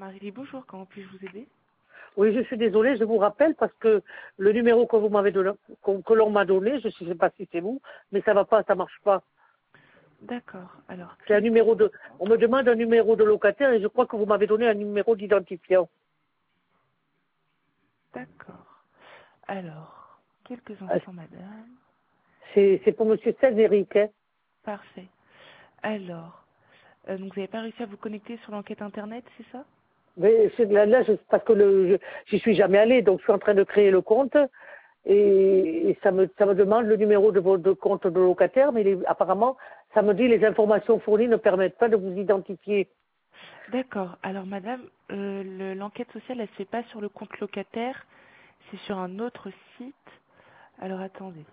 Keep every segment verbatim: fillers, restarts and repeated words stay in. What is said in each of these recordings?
Marie, bonjour, comment puis-je vous aider? Oui, je suis désolée, je vous rappelle parce que le numéro que vous m'avez donné, qu'on- que l'on m'a donné, je ne sais pas si c'est vous, mais ça va pas, ça marche pas. D'accord, alors, C'est un quelques numéro de, instants. on me demande un numéro de locataire et je crois que vous m'avez donné un numéro d'identifiant. D'accord. Alors, quelques Ah, instants, madame. C'est, c'est pour Monsieur Cédric, hein. Parfait. Alors, euh, donc vous n'avez pas réussi à vous connecter sur l'enquête internet, c'est ça? Mais c'est là, là, je, parce que le, je, j'y suis jamais allé, donc je suis en train de créer le compte et, et ça me, ça me demande le numéro de votre compte de locataire, mais les- apparemment, ça me dit les informations fournies ne permettent pas de vous identifier. D'accord, alors madame, euh, le- l'enquête sociale, elle se fait pas sur le compte locataire, c'est sur un autre site. Alors attendez.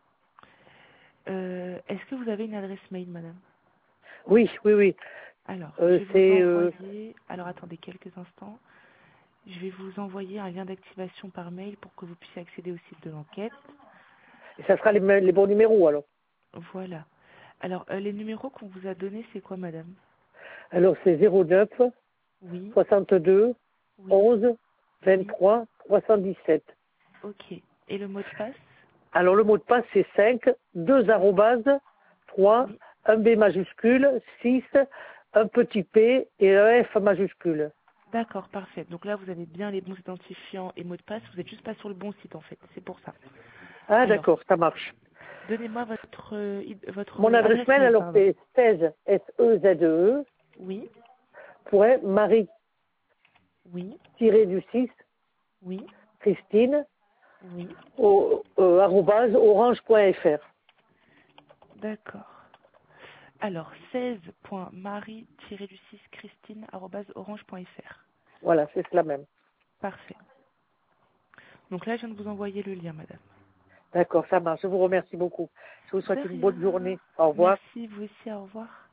Euh, Est-ce que vous avez une adresse mail, madame? Oui, oui, oui. Alors, je Euh, vais vous c'est, euh, envoyer... Alors attendez quelques instants. Je vais vous envoyer un lien d'activation par mail pour que vous puissiez accéder au site de l'enquête. ça sera les, me- les bons numéros alors. Voilà. Alors, euh, les numéros qu'on vous a donnés, c'est quoi, madame? Alors c'est zéro neuf Oui, soixante-deux oui, onze oui. vingt-trois trois cent dix-sept. Ok. Et le mot de passe? Alors le mot de passe c'est cinq, deux Oui, arrobases, trois, oui. un B majuscule, six, un petit P et un F majuscule. D'accord, parfait. Donc là, vous avez bien les bons identifiants et mots de passe. Vous n'êtes juste pas sur le bon site, en fait. C'est pour ça. Ah Alors, d'accord, ça marche. donnez-moi votre, euh, id- votre Mon euh, adresse adresse mail mail, alors pardon. c'est seize, S E Z E, Oui, point Marie oui, tiré du six, oui, Christine, oui. au, euh, arrobase orange point F R. D'accord. Alors, seize.marie-du-six-christine.orange.fr. Voilà, c'est cela même. Parfait. Donc là, je viens de vous envoyer le lien, madame. D'accord, ça marche. Je vous remercie beaucoup. Je vous De souhaite une rien. bonne journée. Au revoir. Merci, vous aussi, au revoir.